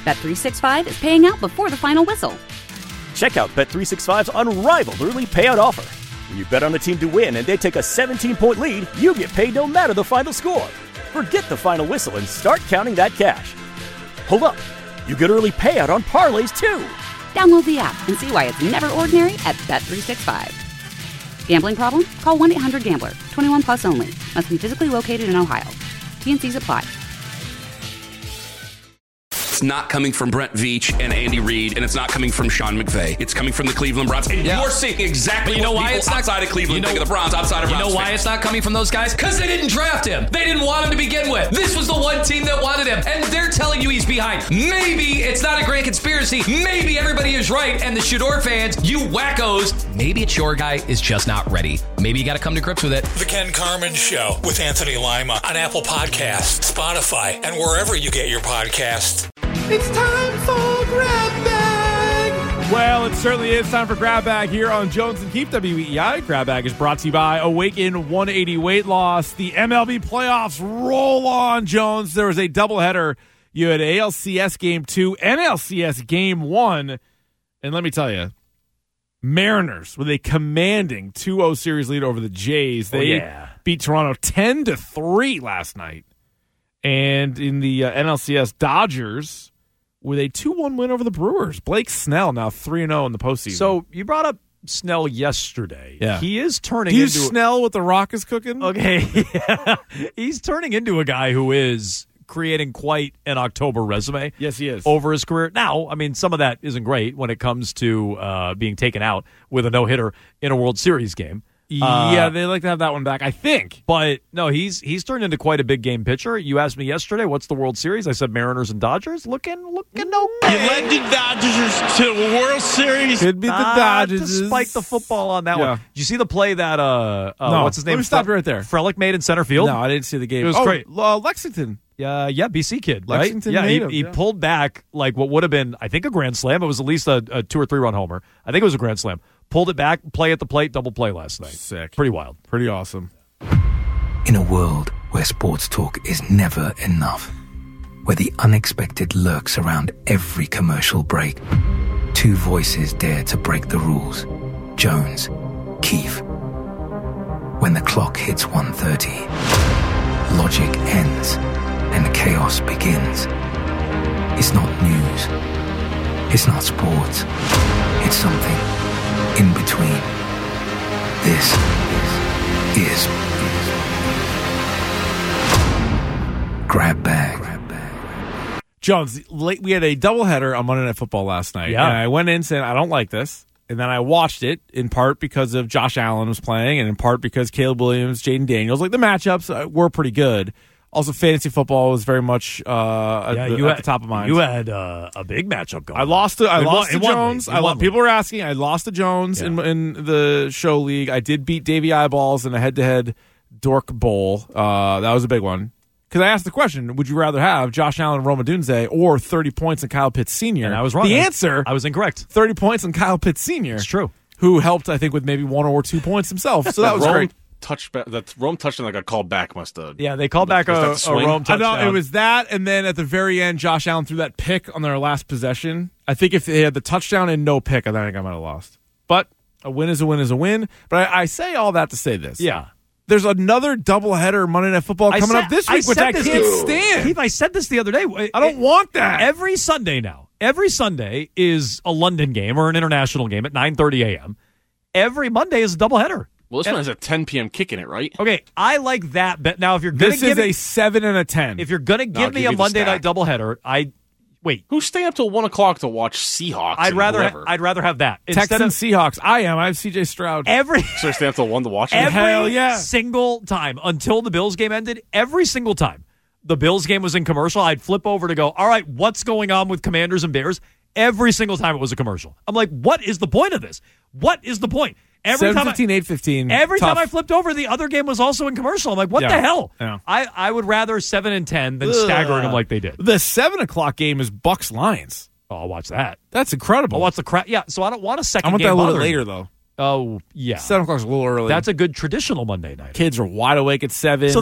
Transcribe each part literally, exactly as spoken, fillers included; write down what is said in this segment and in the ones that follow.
Bet three sixty-five is paying out before the final whistle. Check out Bet three sixty-five's unrivaled early payout offer. When you bet on a team to win and they take a seventeen-point lead, you get paid no matter the final score. Forget the final whistle and start counting that cash. Hold up. You get early payout on parlays, too. Download the app and see why it's never ordinary at Bet three sixty-five. Gambling problem? Call one eight hundred gambler. twenty-one plus only. Must be physically located in Ohio. T and Cs apply. It's not coming from Brent Veach and Andy Reid, and it's not coming from Sean McVay. It's coming from the Cleveland Browns. And yeah. you're seeing exactly but you know what why people it's not, outside of Cleveland you know, think of the Browns, outside of You Browns know why fans. it's not coming from those guys? Because they didn't draft him. They didn't want him to begin with. This was the one team that wanted him, and they're telling you he's behind. Maybe it's not a grand conspiracy. Maybe everybody is right, and the Shador fans, you wackos, maybe it's your guy is just not ready. Maybe you got to come to grips with it. The Ken Carman Show with Anthony Lima on Apple Podcasts, Spotify, and wherever you get your podcasts. It's time for Grab Bag. Well, it certainly is time for Grab Bag here on Jones and Keefe W E I. Grab Bag is brought to you by Awaken one eighty Weight Loss. The M L B playoffs roll on, Jones. There was a doubleheader. You had A L C S Game two, N L C S Game one. And let me tell you, Mariners with a commanding two oh series lead over the Jays. They oh, yeah. beat Toronto ten to three last night. And in the uh, N L C S, Dodgers with a two one win over the Brewers. Blake Snell now three and oh in the postseason. So you brought up Snell yesterday. Yeah. He is turning Do you into Snell what the Rock is cooking? Okay. Yeah. He's turning into a guy who is creating quite an October resume. Yes, he is. Over his career. Now, I mean, some of that isn't great when it comes to uh, being taken out with a no-hitter in a World Series game. Yeah, Uh, they like to have that one back, I think. But, no, he's he's turned into quite a big game pitcher. You asked me yesterday, what's the World Series? I said Mariners and Dodgers. Looking looking okay. You led the Dodgers to the World Series. Could be the Uh, Dodgers. to spike the football on that Yeah. one. Did you see the play that, uh, uh No. what's his name? Let me stop Fre- you right there. Frelick made in center field? No, I didn't see the game. It was oh, great. Uh, Lexington. Uh, yeah, B C kid, right? Lexington yeah, he, native, he yeah. pulled back like what would have been, I think, a grand slam. It was at least a, a two or three run homer. I think it was a grand slam. Pulled it back, play at the plate, double play last night. Sick. Pretty wild. Pretty awesome. In a world where sports talk is never enough, where the unexpected lurks around every commercial break, two voices dare to break the rules. Jones, Keefe. When the clock hits one thirty, logic ends and chaos begins. It's not news. It's not sports. It's something in between. This is Grab Bag. Jones, late, we had a doubleheader on Monday Night Football last night. Yeah. And I went in saying, I don't like this. And then I watched it in part because of Josh Allen was playing and in part because Caleb Williams, Jaden Daniels. Like, the matchups uh, were pretty good. Also, fantasy football was very much uh, Yeah, at, the, you at had, the top of mind. You had uh, a big matchup going. I lost to I In lost one- to in one Jones. league. In I lo- one people were asking. I lost to Jones Yeah. in in the show league. I did beat Davey Eyeballs in a head to head Dork Bowl. Uh, that was a big one. Because I asked the question: would you rather have Josh Allen and Rome Odunze or thirty points and Kyle Pitts Senior? And I was wrong. The I- answer: I was incorrect. thirty points and Kyle Pitts Senior. It's true. Who helped, I think, with maybe one or two points himself. So that was Rome great. touchback. That Rome touchdown that got called back must have. Yeah, they called back Was that a, the a swing? Rome I touchdown. know it was that, and then at the very end, Josh Allen threw that pick on their last possession. I think if they had the touchdown and no pick, I think I might have lost. But a win is a win is a win. But I, I say all that to say this. Yeah. There's another doubleheader Monday Night Football coming said- up this week, which said I this- can't stand. Keith, I said this the other day. I don't want that. Every Sunday now, every Sunday is a London game or an international game at nine thirty a.m. Every Monday is a doubleheader. Well, this And- one has a ten p.m. kick in it, right? Okay, I like that. Bet now, if you're gonna This give is me, a seven and a ten. if you're gonna No, give I'll me give a you the Monday night stack. doubleheader, I wait. Who's staying up till one o'clock to watch Seahawks? I'd and rather whoever? I'd rather have that instead Texans of Seahawks. I am. I have C J Stroud. every So they stay up till one to watch it. every Hell yeah. single time until the Bills game ended. Every single time the Bills game was in commercial, I'd flip over to go, all right, what's going on with Commanders and Bears? Every single time it was a commercial. I'm like, what is the point of this? What is the point? Every seven time I, fifteen, eight fifteen. every tough. time I flipped over, the other game was also in commercial. I'm like, what Yeah. the hell? Yeah. I, I would rather seven and ten than staggering them like they did. The seven o'clock game is Bucks Lions. Oh, I'll watch that. That's incredible. I'll watch the crap. Yeah, so I don't want a second I want game that a little bothering later, me. though. Oh, yeah. Seven o'clock's a little early. That's a good traditional Monday night. Kids are wide awake at seven. So they,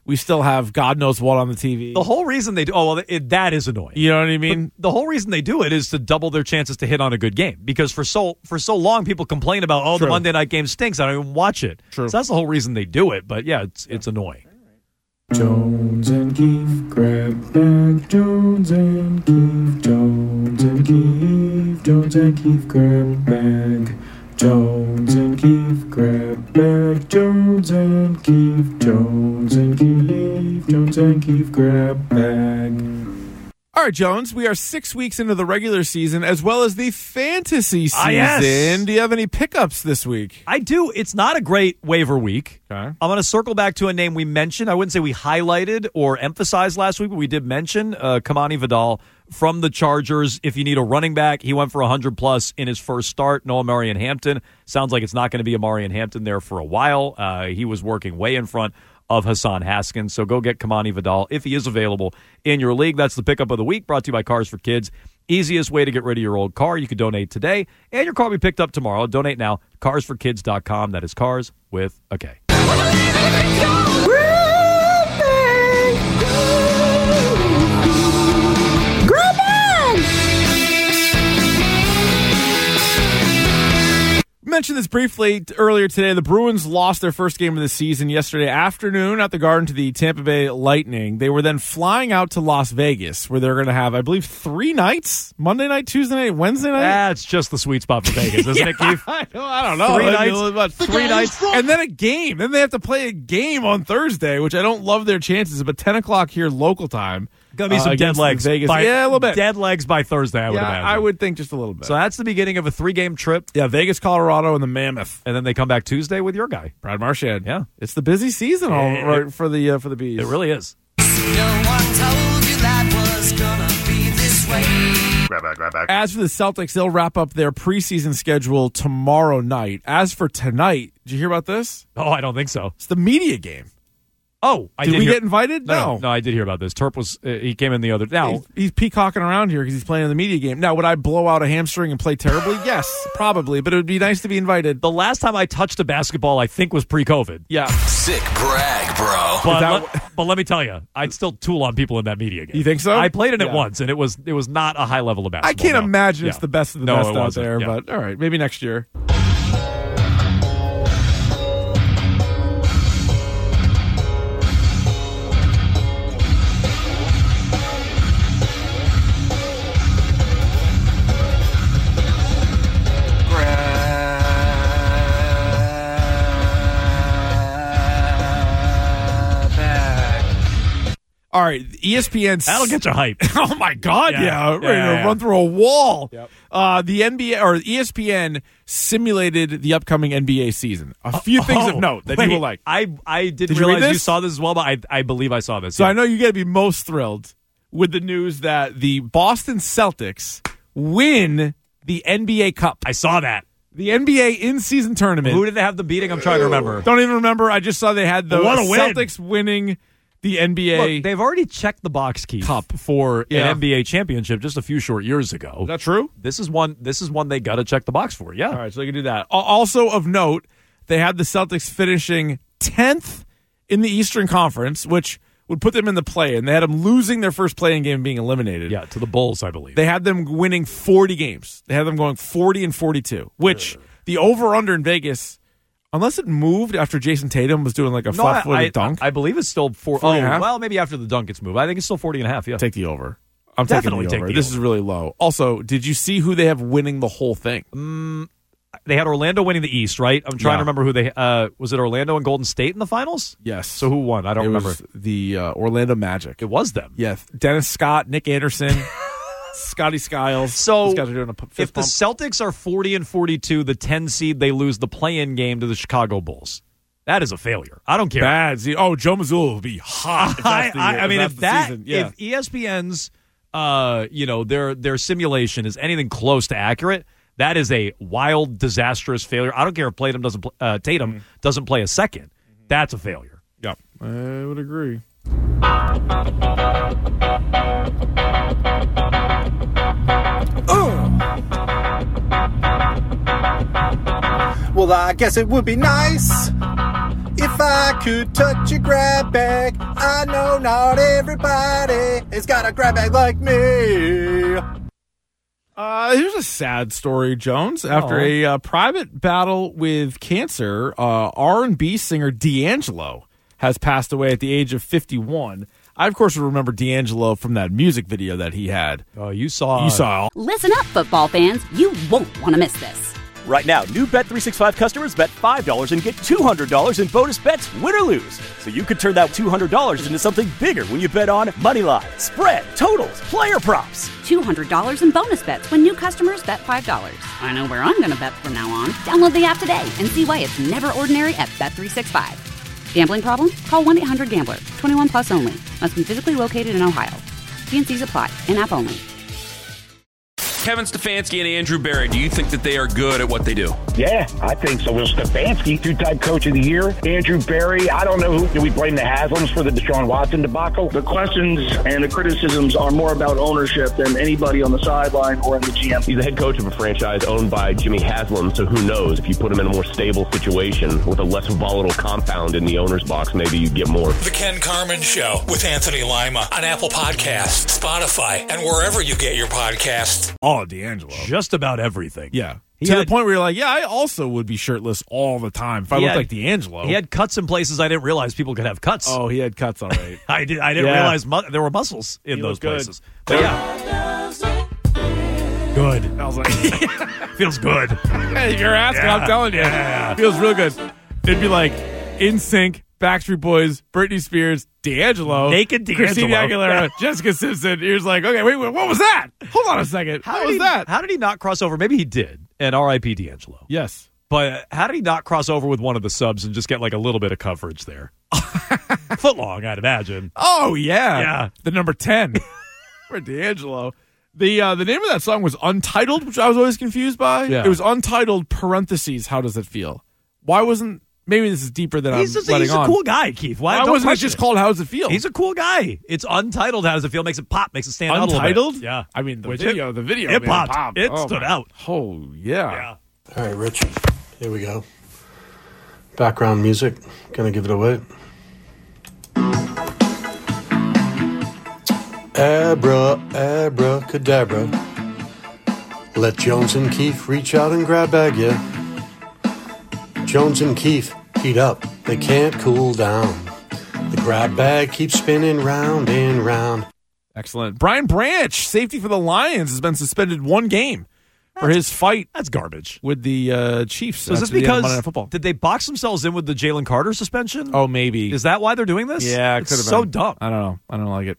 we still have God knows what on the T V. The whole reason they do, oh, well, it, that is annoying. You know what I mean? But the whole reason they do it is to double their chances to hit on a good game. Because for so for so long, people complain about, oh, True. the Monday night game stinks. I don't even watch it. True. So that's the whole reason they do it. But yeah, it's it's annoying. Jones and Keefe, grab bag. Jones and Keefe, Jones and Keefe, Jones and Keefe, grab bag. Jones and Keefe, grab bag. Jones and Keefe, Jones and Keefe, Jones and Keefe, grab bag. All right, Jones, we are six weeks into the regular season as well as the fantasy season. Ah, yes. Do you have any pickups this week? I do. It's not a great waiver week. Okay. I'm going to circle back to a name we mentioned. I wouldn't say we highlighted or emphasized last week, but we did mention uh, Kamani Vidal from the Chargers. If you need a running back, he went for one hundred plus in his first start. No Amari and Hampton. Sounds like it's not going to be Amari and Hampton there for a while. Uh, he was working way in front of Hassan Haskins. So go get Kamani Vidal if he is available in your league. That's the pickup of the week, brought to you by Cars for Kids. Easiest way to get rid of your old car. You can donate today, and your car will be picked up tomorrow. Donate now, cars for kids dot com. That is cars with a K. Mentioned this briefly t- earlier today. The Bruins lost their first game of the season yesterday afternoon at the Garden to the Tampa Bay Lightning. They were then flying out to Las Vegas, where they're going to have, I believe, three nights: Monday night, Tuesday night, Wednesday night. That's just the sweet spot for Vegas, isn't yeah, it, Keith? I don't, I don't know. Three I nights, mean, about three nights, and then a game. Then they have to play a game on Thursday, which I don't love their chances. But ten o'clock here local time. Gonna be some uh, dead legs. Vegas. By, yeah, a little bit. Dead legs by Thursday, I would yeah, imagine. I would think just a little bit. So that's the beginning of a three-game trip. Yeah, Vegas, Colorado, and the Mammoth. And then they come back Tuesday with your guy, Brad Marchand. Yeah. It's the busy season all It- right for the uh, for the Bees. It really is. No one told you that was gonna be this way. Grab back, grab back. As for the Celtics, they'll wrap up their preseason schedule tomorrow night. As for tonight, did you hear about this? Oh, I don't think so. It's the media game. Oh, I did, did we hear- get invited? No, No. no, I did hear about this. Terp was uh, he came in the other now. He's, he's peacocking around here because he's playing in the media game. Now, would I blow out a hamstring and play terribly? Yes, probably. But it would be nice to be invited. The last time I touched a basketball, I think, was pre-COVID. Yeah. Sick brag, bro. But, that let, but let me tell you, I'd still tool on people in that media game. You think so? I played in it Yeah. once, and it was it was not a high level of basketball. I can't no. imagine it's Yeah. the best of the No, best it out wasn't. there. Yeah. But all right, maybe next year. All right, E S P N. That'll get you hype. Oh my God! Yeah, Yeah. ready Yeah, to yeah. run through a wall. Yep. Uh, the N B A or E S P N simulated the upcoming N B A season. A few things of Oh, note that wait, you will like. I I didn't Did you read realize you this? saw this as well, but I I believe I saw this. So yeah. I know you got to be most thrilled with the news that the Boston Celtics win the N B A Cup. I saw that. The N B A in-season tournament. Who did they have them beating? I'm trying to remember. Don't even remember. I just saw they had the What a win. Celtics winning the N B A. Look, they've already checked the box, Keith, Cup. for Yeah. an N B A championship just a few short years ago. Is that true? This is one. This is one they got to check the box for. Yeah. All right, so they can do that. Al- Also of note, they had the Celtics finishing tenth in the Eastern Conference, which would put them in the play, and they had them losing their first play-in game and being eliminated. Yeah, to the Bulls, I believe. They had them winning forty games. They had them going forty and forty-two, which the over-under in Vegas, unless it moved after Jason Tatum was doing like a no, I, flat-footed I, dunk, I believe it's still four. Forty oh, and a half? well, maybe after the dunk it's moved. I think it's still forty and a half. Yeah. take the over. I'm Definitely taking take the over. the This over. is really low. Also, did you see who they have winning the whole thing? They had Orlando winning the East, right? I'm trying Yeah. to remember who they. Uh, was it Orlando and Golden State in the finals? Yes. So who won? I don't it remember. was the uh, Orlando Magic. It was them. Yeah, Dennis Scott, Nick Anderson, Scotty Skiles. So These guys are doing a p- fist if the pump. Celtics are forty and forty-two, the ten seed, they lose the play-in game to the Chicago Bulls. That is a failure. I don't care. Bad. See, oh, Joe Mazzulla will be hot. If I, that's the, I, I mean, that's if the that, season. Yeah. if E S P N's, uh, you know, their their simulation is anything close to accurate, that is a wild, disastrous failure. I don't care if Tatum doesn't, pl- uh, Tatum Mm-hmm. doesn't play a second. That's a failure. Yep, I would agree. Well, I guess it would be nice if I could touch your grab bag. I know not everybody has got a grab bag like me. Uh, here's a sad story, Jones. After oh. a uh, private battle with cancer, uh, R and B singer D'Angelo has passed away at the age of fifty-one. I, of course, remember D'Angelo from that music video that he had. Oh, you saw. You saw. Listen up, football fans. You won't want to miss this. Right now, new Bet three sixty-five customers bet five dollars and get two hundred dollars in bonus bets, win or lose. So you could turn that two hundred dollars into something bigger when you bet on money line, spread, totals, player props. two hundred dollars in bonus bets when new customers bet five dollars. I know where I'm going to bet from now on. Download the app today and see why it's never ordinary at Bet three sixty-five. Gambling problem? Call one eight hundred gambler. twenty-one plus only. Must be physically located in Ohio. T and C's apply. In-app only. Kevin Stefanski and Andrew Berry, do you think that they are good at what they do? Yeah, I think so. Will Stefanski, two-time coach of the year. Andrew Berry, I don't know who. Do we blame the Haslams for the Deshaun Watson debacle? The questions and the criticisms are more about ownership than anybody on the sideline or in the G M. He's the head coach of a franchise owned by Jimmy Haslam, so who knows? If you put him in a more stable situation with a less volatile compound in the owner's box, maybe you get more. The Ken Carman Show with Anthony Lima on Apple Podcasts, Spotify, and wherever you get your podcasts. Oh, D'Angelo. Just about everything. Yeah. He to had, the point where you're like, yeah, I also would be shirtless all the time if I looked had, like D'Angelo. He had cuts in places I didn't realize people could have cuts. Oh, he had cuts, all right. I, did, I didn't yeah. realize mu- there were muscles in he those places. Good. But yeah. Good. I was like, feels good. Hey, you're asking, yeah. I'm telling you. Yeah. Feels real good. It'd be like In Sync, Backstreet Boys, Britney Spears, D'Angelo, Naked D'Angelo, Christina Aguilera, Jessica Simpson. He was like, okay, wait, wait, what was that? Hold on a second. How what did was he, that? How did he not cross over? Maybe he did. And R I P D'Angelo. Yes. But how did he not cross over with one of the subs and just get like a little bit of coverage there? Foot long, I'd imagine. Oh, yeah. Yeah. The number ten for D'Angelo. The uh, the name of that song was Untitled, which I was always confused by. Yeah. It was Untitled, parentheses, how does it feel? Why wasn't, maybe this is deeper than He's, I'm just, letting he's on. a cool guy, Keith. Why, Why don't wasn't it question just called How Does It Feel? He's a cool guy. It's Untitled, How Does It Feel? Makes it pop, makes it stand out a Untitled? little bit. Yeah. I mean, the Which video, it, the video. It man, popped. popped. It Oh, stood my- out. Oh, yeah. Yeah. All right, Richie, here we go. Background music, gonna give it away. Abra, abracadabra. Let Jones and Keefe reach out and grab bag ya. Jones and Keefe heat up, they can't cool down. The grab bag keeps spinning round and round. Excellent. Brian Branch, safety for the Lions, has been suspended one game for his fight. That's garbage. With the uh, Chiefs. So is this after the end of because Monday Night Football. did they box themselves in with the Jalen Carter suspension? Oh, maybe. Is that why they're doing this? Yeah, it it's could have so been. dumb. I don't know. I don't like it.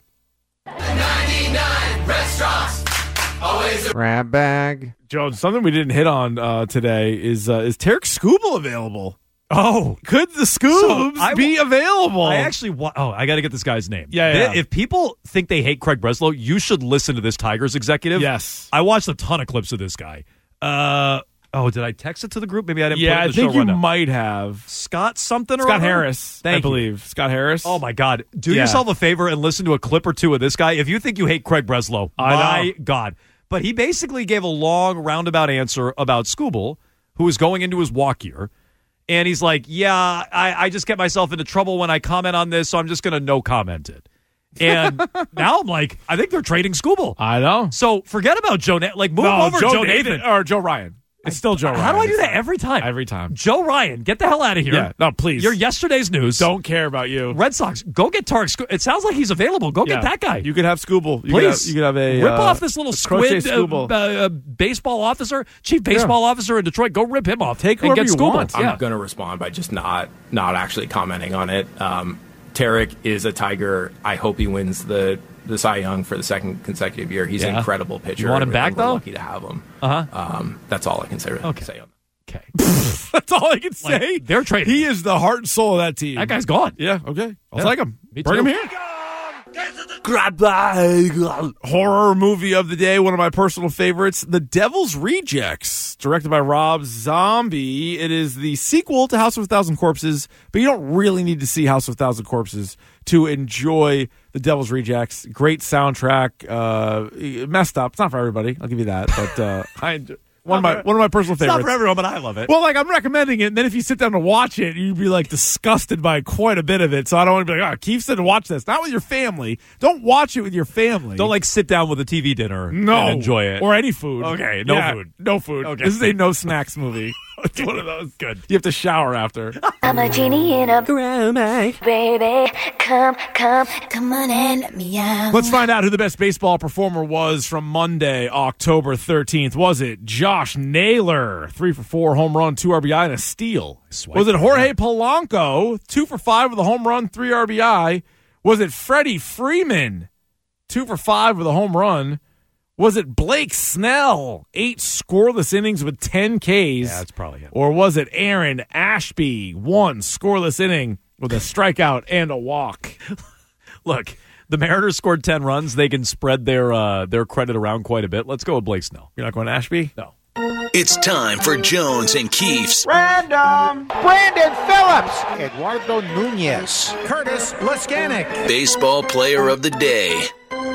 ninety-nine restaurants. Always Grab bag. Jones, something we didn't hit on uh, today is uh, is Tarek Skubal available? Oh, could the Scoobs So I- be available? I actually wa- oh, I got to get this guy's name. Yeah, They- yeah. If people think they hate Craig Breslow, you should listen to this Tigers executive. Yes. I watched a ton of clips of this guy. Uh, oh, did I text it to the group? Maybe I didn't. Yeah, put it I in the think show you rundown. might have. Scott something or Scott other? Harris, Thank I you. believe. Scott Harris. Oh my God! Do Yeah. yourself a favor and listen to a clip or two of this guy. If you think you hate Craig Breslow, I my know. God! But he basically gave a long roundabout answer about Skubal, who was going into his walk year, and he's like, "Yeah, I, I just get myself into trouble when I comment on this, so I'm just going to no comment it." And now I'm like, I think they're trading Skubal. I know. So forget about Joe. Na- like move no, over Joe, Joe Nathan, Nathan. or Joe Ryan. It's still Joe Ryan. How do I do It's that not- every time? Every time. Joe Ryan, get the hell out of here. Yeah. No, please. You're yesterday's news. Don't care about you. Red Sox, go get Tarek. Sco- It sounds like he's available. Go Yeah. get that guy. You could have Skubal. You Please. Could have, you could have a rip uh, off this little a crochet squid uh, Skubal. uh, uh, baseball officer, chief baseball officer in Detroit. Go rip him off. Take and whoever get you Skubal. want. Yeah. I'm going to respond by just not not actually commenting on it. Um, Tarek is a Tiger. I hope he wins the the Cy Young for the second consecutive year. He's an Yeah. incredible pitcher. You want him and back, we're though? Lucky to have him. Uh-huh. Um, that's all I can say. Okay. say on Okay. That's all I can say. Like, they're trading. He is the heart and soul of that team. That guy's gone. Yeah, okay. I'll Yeah. take him. Me Bring too. him here. Grab bag. Horror movie of the day, one of my personal favorites, The Devil's Rejects, directed by Rob Zombie. It is the sequel to House of a Thousand Corpses, but you don't really need to see House of a Thousand Corpses to enjoy The Devil's Rejects. Great soundtrack. Uh, messed up. It's not for everybody. I'll give you that. But uh, I enjoy- One of my one of my personal It's favorites. not for everyone, but I love it. Well, like I'm recommending it, and then if you sit down to watch it, you'd be like disgusted by quite a bit of it. So I don't want to be like, oh, Keith said to watch this. Not with your family. Don't watch it with your family. Don't like sit down with a T V dinner no, and enjoy it. Or any food. Okay, no Yeah, food. No food. Okay. This is a no snacks movie. It's one of those. Good. You have to shower after. I'm a genie in a grab bag. Baby, come, come, come on and let me out. Let's find out who the best baseball performer was from Monday, October thirteenth. Was it Josh Naylor, three for four, home run, two R B I, and a steal? Swipe Was it that. Jorge Polanco, two for five with a home run, three R B I? Was it Freddie Freeman, two for five with a home run? Was it Blake Snell, eight scoreless innings with ten Ks? Yeah, that's probably him. Or was it Aaron Ashby, one scoreless inning with a strikeout and a walk? Look, the Mariners scored ten runs. They can spread their uh, their credit around quite a bit. Let's go with Blake Snell. You're not going Ashby? No. It's time for Jones and Keefe's Random. Brandon Phillips. Eduardo Nunez. Curtis Laskanik. Baseball Player of the Day.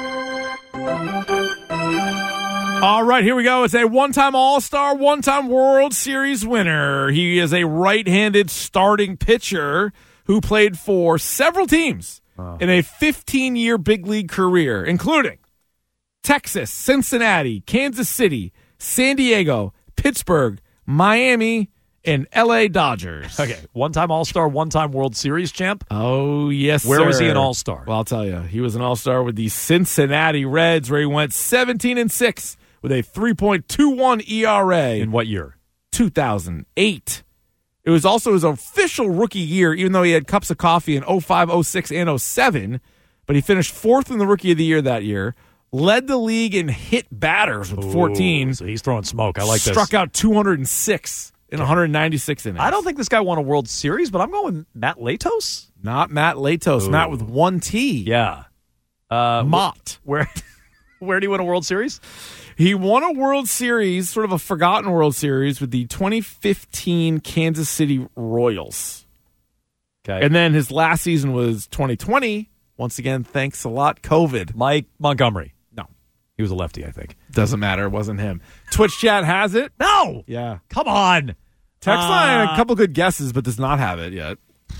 All right, here we go. It's a one-time All-Star, one-time World Series winner. He is a right-handed starting pitcher who played for several teams Oh. in a fifteen-year big league career, including Texas, Cincinnati, Kansas City, San Diego, Pittsburgh, Miami, and L A Dodgers. Okay, one-time All-Star, one-time World Series champ. Oh, yes, Where sir. was he an All-Star? Well, I'll tell you. He was an All-Star with the Cincinnati Reds, where he went seventeen and six with a three point two one E R A. In what year? two thousand eight. It was also his official rookie year, even though he had cups of coffee in oh five, oh six, and oh seven. But he finished fourth in the Rookie of the Year that year, led the league in hit batters with fourteen. Ooh, so he's throwing smoke. I like this. Struck out two hundred six in one hundred ninety-six innings. I don't think this guy won a World Series, but I'm going Matt Latos. Not Matt Latos. Ooh. Matt with one T. Yeah. Uh, Mott. Where, where did he win a World Series? He won a World Series, sort of a forgotten World Series, with the twenty fifteen Kansas City Royals. Okay. And then his last season was twenty twenty. Once again, thanks a lot, COVID. Mike Montgomery. No. He was a lefty, I think. Doesn't matter. It wasn't him. Twitch chat has it. No. Yeah. Come on. Text Uh, line, a couple good guesses, but does not have it yet.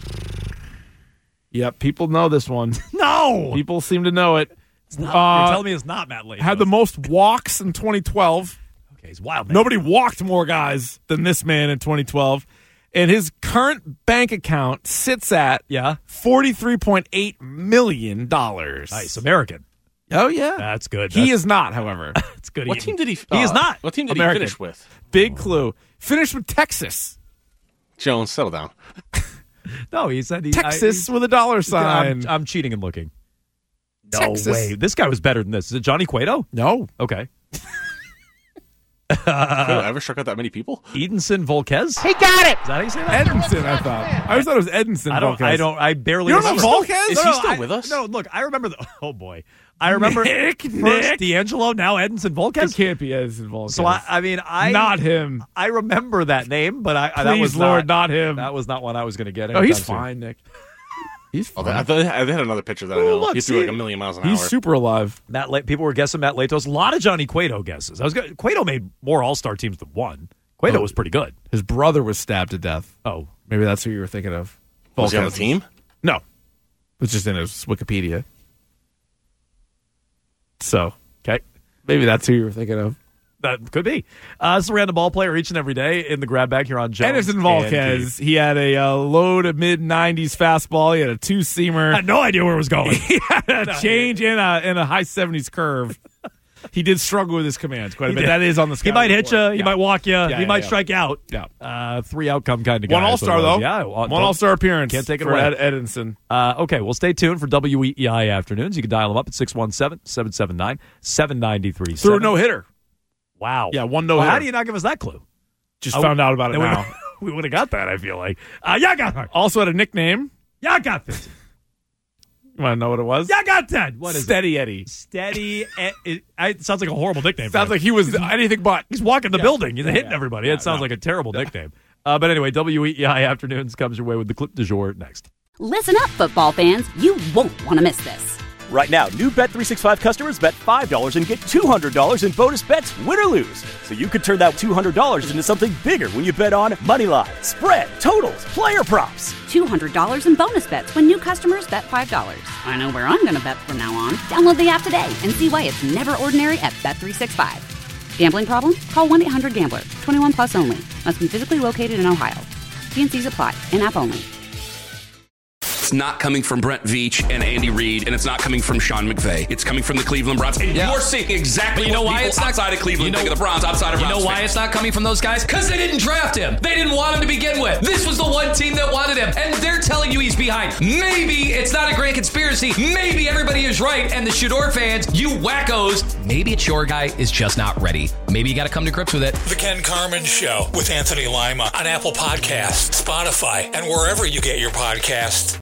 Yep, people know this one. No. People seem to know it. It's not, Uh, you're telling me it's not Matt Latos. Had the most walks in twenty twelve. Okay, he's wild, man. Nobody walked more guys than this man in twenty twelve. And his current bank account sits at yeah forty-three point eight million dollars. Nice. American. Oh, yeah. That's good. He That's, is not, however. That's good. What He- team did he? He is uh, not. What team did American. he finish with? Big clue. Finished with Texas. Jones, settle down. No, he said he, Texas I, with a dollar sign. I'm, I'm cheating and looking. No Texas. way. This guy was better than this. Is it Johnny Cueto? No. Okay. Could I ever struck out that many people? Edinson Volquez? He got it. Is that how you say that? Edinson, I thought. I always thought it was Edinson. I don't. Volquez. I don't. I barely. You don't know remember. Volquez? Is No, he no, still I- with us? No. Look, I remember. The, oh boy, I remember Nick, first Nick. D'Angelo. Now Edinson Volquez. It can't be Edinson Volquez. So I. I mean, I not him. I remember that name, but I. I that Please, was Lord, not, not him. That was not one I was going to get. Oh, he's anytime soon. fine, Nick. He's Oh, fine. I thought they had another pitcher that I Oh, know. look, he threw see? like a million miles an He's hour. super alive. Matt. La- people were guessing Matt Latos. A lot of Johnny Cueto guesses. I was. Go- Cueto made more All Star teams than one. Cueto Oh. was pretty good. His brother was stabbed to death. Oh, Maybe that's who you were thinking of. Was he on the Volquez. team? No. It's just in his Wikipedia. So, okay. maybe that's who you were thinking of. That could be. Uh, it's a random ball player each and every day in the grab bag here on Jones. Edinson and Volquez. He had a uh, low to mid nineties fastball. He had a two seamer. I had no idea where it was going. He had a change in a in a high seventies curve. He did struggle with his commands quite a He bit. did. That is on the He scouting might hit you. report. He Yeah. might walk you. Yeah, he yeah, might yeah. strike out. Yeah. Uh, three outcome kind of guy. One All Star though. Yeah. One All Star appearance. Can't take it for away. Ed Edinson. Uh, okay, well, stay tuned for W E E I afternoons. You can dial them up at six one seven, seven seven nine, seven nine three seven. Threw a no hitter. Wow. Yeah, one no Well, hitter. how do you not give us that clue? Just I- found out about it then we- now. We would have got that, I feel like. Uh, yeah, I got it. Also had a nickname. Yeah, I got this. You want to know what it was? Yeah, I got that. What is Steady Eddie. it? Steady. Ed- it, it sounds like a horrible nickname. for Sounds him. like he was anything but. He's walking the Yeah. building. He's Yeah, hitting yeah. everybody. Yeah, it sounds no. like a terrible nickname. Uh, but anyway, W E E I Afternoons comes your way with the clip du jour next. Listen up, football fans. You won't want to miss this. Right now, new Bet three sixty-five customers bet five dollars and get two hundred dollars in bonus bets, win or lose. So you could turn that two hundred dollars into something bigger when you bet on money line, spread, totals, player props. two hundred dollars in bonus bets when new customers bet five dollars. I know where I'm going to bet from now on. Download the app today and see why it's never ordinary at Bet three sixty-five. Gambling problem? Call one eight hundred gambler. twenty-one plus only. Must be physically located in Ohio. T and C's apply. In-app only. It's not coming from Brent Veach and Andy Reid, and it's not coming from Sean McVay. It's coming from the Cleveland Browns. And Yeah. you're seeing exactly But you know what why people it's not outside of Cleveland you know, think of the Browns, outside of You Browns know why fans. it's not coming from those guys? Because they didn't draft him. They didn't want him to begin with. This was the one team that wanted him, and they're telling you he's behind. Maybe it's not a grand conspiracy. Maybe everybody is right, and the Shador fans, you wackos, maybe it's your guy is just not ready. Maybe you got to come to grips with it. The Ken Carman Show with Anthony Lima on Apple Podcasts, Spotify, and wherever you get your podcasts.